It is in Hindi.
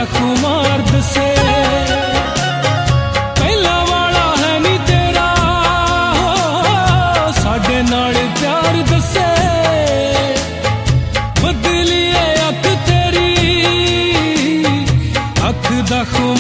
दा खुमार दसे पहला वाला है नी तेरा साडे नाल प्यार दसे बदलिए अख तेरी अख दा